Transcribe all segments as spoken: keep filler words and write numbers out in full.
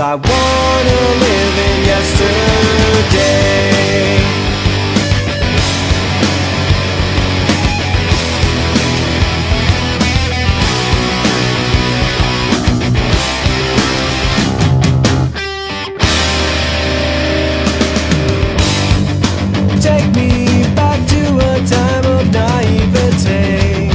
I wanna live in yesterday. Take me back to a time of naivete,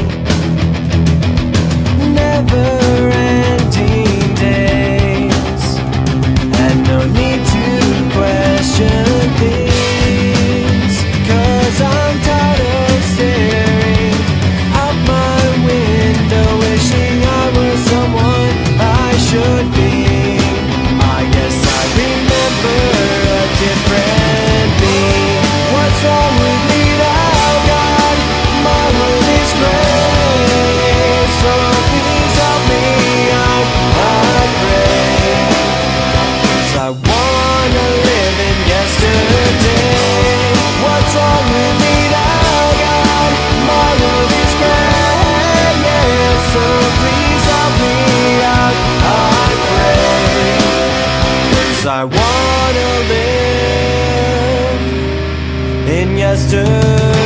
never-ending days, and no need to question things, 'cause I'm tired of staring out my window, wishing I was someone I should be. I guess I remember a different me. What's wrong with me now, God? My world is gray, so please help me out, I pray. 'Cause I wanna live in yesterday. What's wrong with me now, God? My world is gray, yeah, so please help me out, I pray. 'Cause I wanna live in yesterday.